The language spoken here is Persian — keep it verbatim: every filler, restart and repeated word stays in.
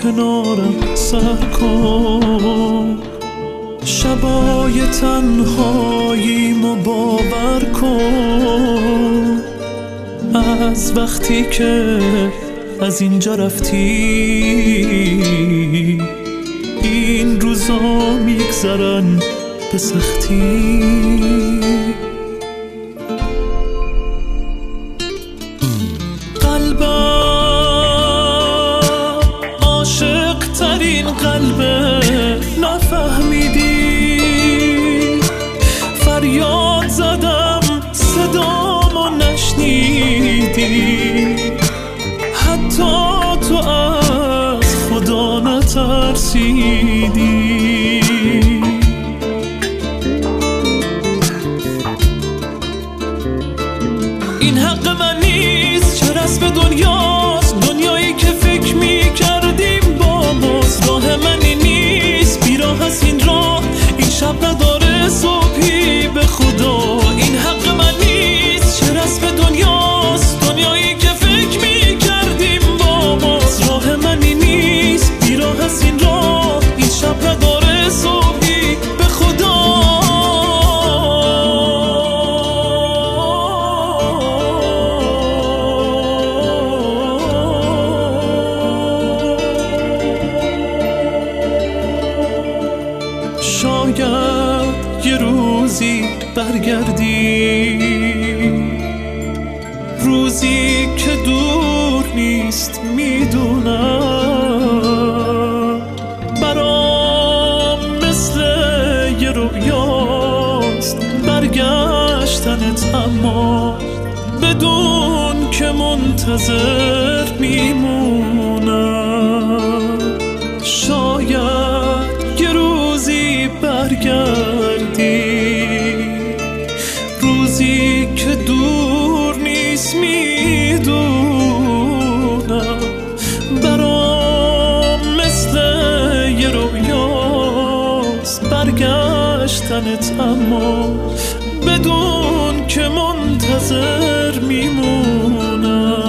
کنارم سر کن، شبای تنهاییمو باور کن. از وقتی که از اینجا رفتی این روزا میگذرن به سختی. قلبم عاشق ترین قلبه، نفهمیدی فریاد زدم صدامو نشنیدی، حتی تو از خدا نترسیدی. این حق من نیست، چه رسم دنیاست، دنیایی که فکر میکردیم با ماست. راه منی نیست، بیراه از این راه، این شب نداره صبحی به خدا. این حق من نیست، چه رسم دنیاست، دنیایی که فکر میکردیم با ماست. راه منی نیست، بیراه از این راه، این شب نداره صبحی به خدا. شاید یه روزی برگردی، روزی که دور نیست میدونم، برام مثل یه رویاست برگشتنت، اما بدون که منتظر میمونم. شاید یه روزی برگردی، روزی که دور نیست میدونم، برام مثل یه رویاست برگشتنت، اما بدون که منتظر میمونم.